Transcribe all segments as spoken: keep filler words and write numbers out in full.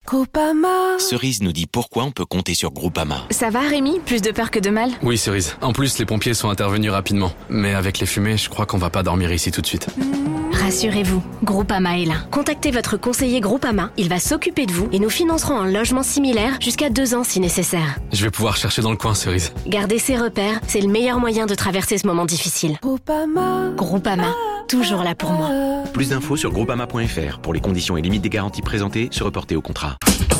Groupama. Cerise nous dit pourquoi on peut compter sur Groupama. Ça va Rémi ? Plus de peur que de mal ? Oui Cerise, en plus les pompiers sont intervenus rapidement. Mais avec les fumées, je crois qu'on va pas dormir ici tout de suite. Rassurez-vous, Groupama est là. Contactez votre conseiller Groupama, il va s'occuper de vous et nous financerons un logement similaire jusqu'à deux ans si nécessaire. Je vais pouvoir chercher dans le coin Cerise. Gardez ses repères, c'est le meilleur moyen de traverser ce moment difficile. Groupama. Groupama, toujours là pour moi. Plus d'infos sur groupama point f r. Pour les conditions et limites des garanties présentées, se reporter au contrat.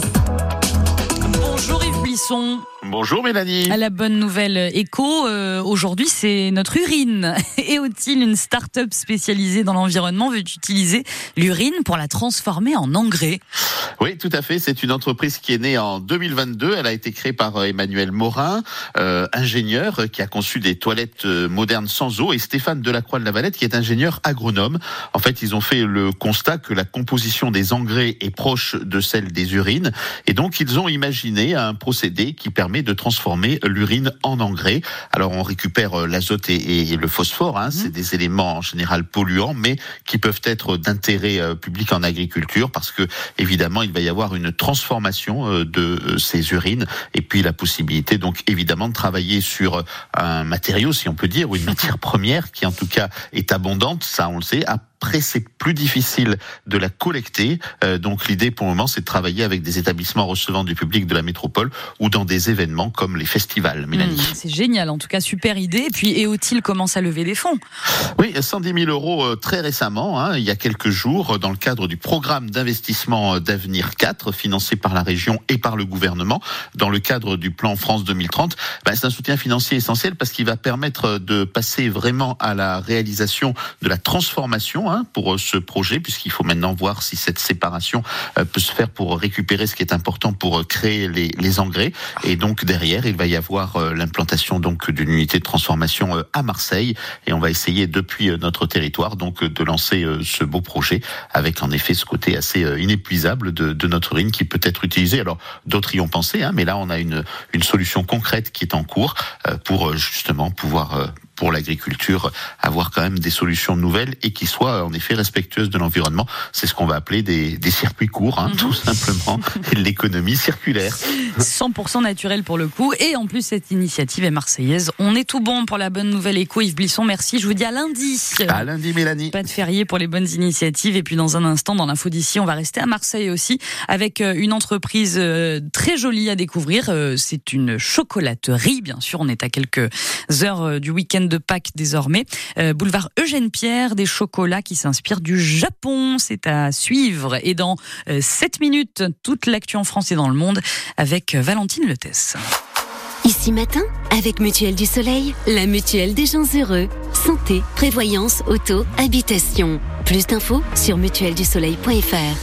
Bonjour Yves Blisson. Bonjour Mélanie. À la bonne nouvelle éco, euh, aujourd'hui c'est notre urine. Eotil, une start-up spécialisée dans l'environnement, veut utiliser l'urine pour la transformer en engrais. Oui, tout à fait. C'est une entreprise qui est née en deux mille vingt-deux. Elle a été créée par Emmanuel Morin, euh, ingénieur qui a conçu des toilettes modernes sans eau, et Stéphane Delacroix de la Valette qui est ingénieur agronome. En fait, ils ont fait le constat que la composition des engrais est proche de celle des urines, et donc ils ont imaginé un procédé qui permet de transformer l'urine en engrais. Alors on récupère l'azote et, et le phosphore, hein, mmh. C'est des éléments en général polluants, mais qui peuvent être d'intérêt euh, public en agriculture, parce que évidemment il va y avoir une transformation euh, de euh, ces urines, et puis la possibilité donc évidemment de travailler sur un matériau, si on peut dire, ou une matière première qui en tout cas est abondante, ça on le sait. Après, c'est plus difficile de la collecter. Euh, donc, l'idée pour le moment, c'est de travailler avec des établissements recevant du public de la métropole ou dans des événements comme les festivals. Mélanie. Mmh, c'est génial, en tout cas, super idée. Et puis, Eotil commence à lever des fonds. Oui, cent dix mille euros euh, très récemment, hein, il y a quelques jours, dans le cadre du programme d'investissement d'Avenir quatre, financé par la région et par le gouvernement, dans le cadre du plan France deux mille trente. Ben, c'est un soutien financier essentiel parce qu'il va permettre de passer vraiment à la réalisation de la transformation pour ce projet, puisqu'il faut maintenant voir si cette séparation peut se faire pour récupérer ce qui est important pour créer les, les engrais. Et donc derrière, il va y avoir l'implantation donc d'une unité de transformation à Marseille, et on va essayer depuis notre territoire donc de lancer ce beau projet avec en effet ce côté assez inépuisable de, de notre urine qui peut être utilisée. Alors d'autres y ont pensé, hein, mais là on a une, une solution concrète qui est en cours pour justement pouvoir pour l'agriculture, avoir quand même des solutions nouvelles et qui soient en effet respectueuses de l'environnement. C'est ce qu'on va appeler des, des circuits courts, hein, mmh. tout simplement, et l'économie circulaire. cent pour cent naturel pour le coup, et en plus cette initiative est marseillaise. On est tout bon pour la bonne nouvelle éco. Yves Blisson, merci, je vous dis à lundi. À lundi Mélanie. Pas de férié pour les bonnes initiatives, et puis dans un instant, dans l'info d'ici, on va rester à Marseille aussi, avec une entreprise très jolie à découvrir. C'est une chocolaterie, bien sûr, on est à quelques heures du week-end de Pâques désormais. Euh, boulevard Eugène Pierre, des chocolats qui s'inspirent du Japon. C'est à suivre. Et dans euh, sept minutes, toute l'actu en France et dans le monde avec Valentine Letesse. Ici matin, avec Mutuelle du Soleil, la mutuelle des gens heureux. Santé, prévoyance, auto, habitation. Plus d'infos sur mutuelle du soleil point f r.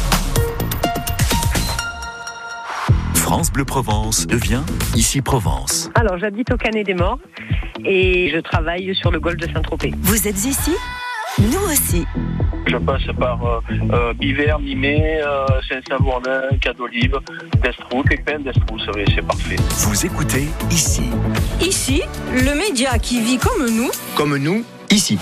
France Bleu Provence devient Ici Provence. Alors, j'habite au Canet des Morts et je travaille sur le golfe de Saint-Tropez. Vous êtes ici ? Nous aussi. Je passe par euh, euh, Biver, Mimé, euh, Saint-Savournin, Cas d'Olive, d'Estrou, Pépin, d'Estrou, c'est, c'est parfait. Vous écoutez Ici. Ici, le média qui vit comme nous. Comme nous, ici.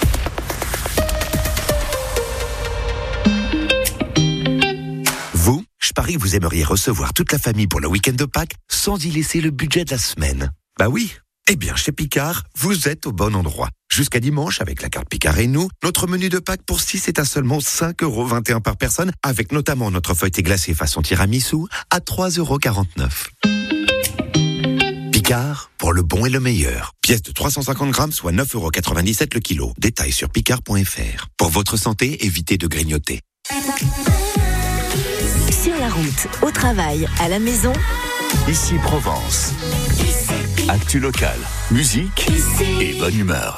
Vous, je parie que vous aimeriez recevoir toute la famille pour le week-end de Pâques sans y laisser le budget de la semaine. Bah oui. Eh bien, chez Picard, vous êtes au bon endroit. Jusqu'à dimanche, avec la carte Picard et nous, notre menu de Pâques pour six est à seulement cinq euros vingt et un par personne, avec notamment notre feuilleté glacée façon tiramisu à trois euros quarante-neuf. Picard, pour le bon et le meilleur. Pièce de trois cent cinquante grammes, soit neuf euros quatre-vingt-dix-sept le kilo. Détail sur picard point f r. Pour votre santé, évitez de grignoter. Sur la route, au travail, à la maison. Ici Provence. Actu locale, musique et bonne humeur.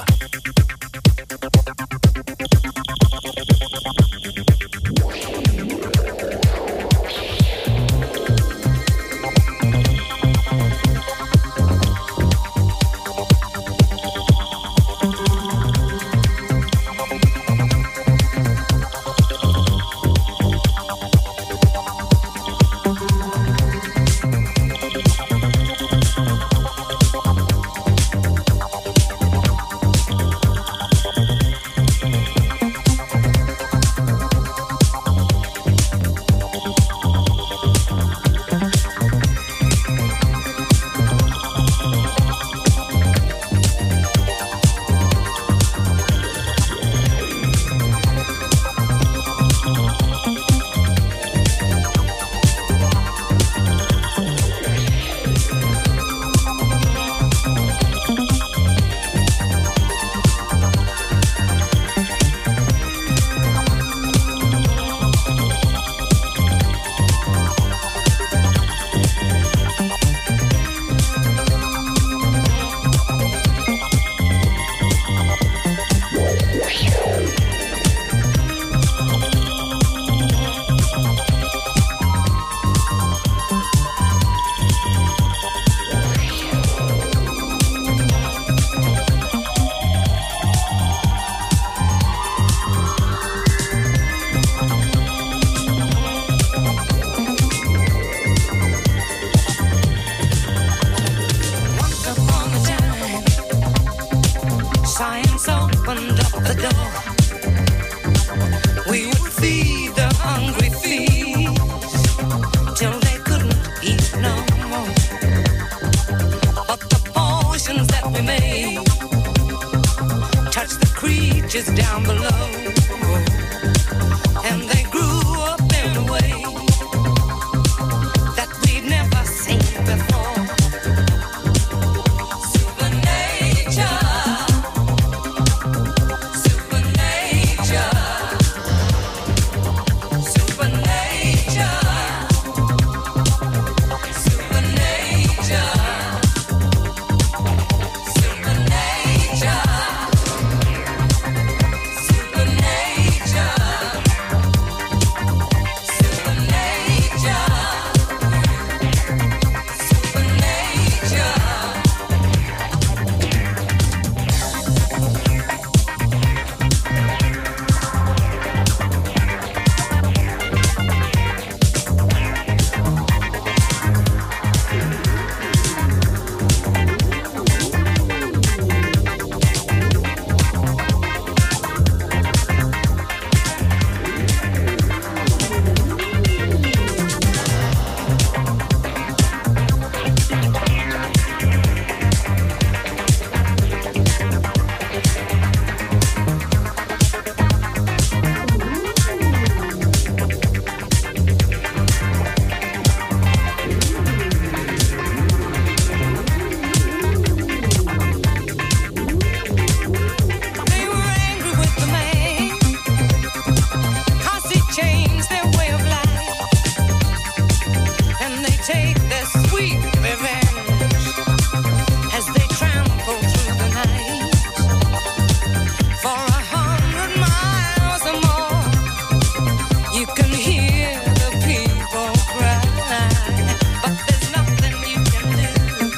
take their sweet revenge as they trample through the night for a hundred miles or more. You can hear the people cry, but there's nothing you can do.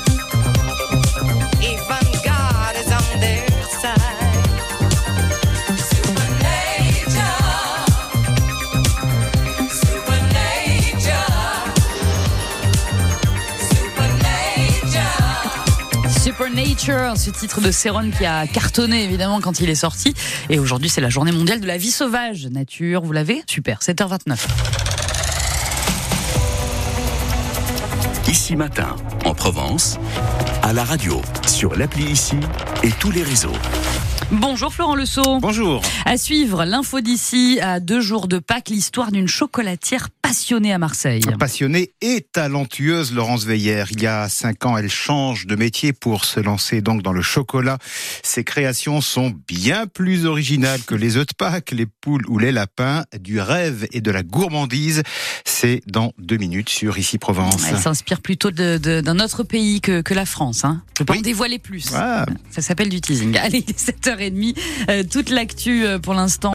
Even God is on their side. Supernature, supernature, supernature. Supernature, ce titre de Céron qui a cartonné évidemment quand il est sorti. Et aujourd'hui, c'est la journée mondiale de la vie sauvage. Nature, vous l'avez ? Super, sept heures vingt-neuf. Ici Matin, en Provence, à la radio, sur l'appli Ici et tous les réseaux. Bonjour Florent Lesault. Bonjour. À suivre, l'info d'ici, à deux jours de Pâques, l'histoire d'une chocolatière passionnée à Marseille. Passionnée et talentueuse, Laurence Veillère. Il y a cinq ans, elle change de métier pour se lancer donc dans le chocolat. Ses créations sont bien plus originales que les œufs de Pâques, les poules ou les lapins. Du rêve et de la gourmandise, c'est dans deux minutes sur Ici Provence. Elle s'inspire plutôt de, de, d'un autre pays que, que la France. Hein. Je ne peux pas oui. en dévoiler plus. Ah. Ça s'appelle du teasing. Allez, sept heures trente, euh, toute l'actu euh, pour l'instant.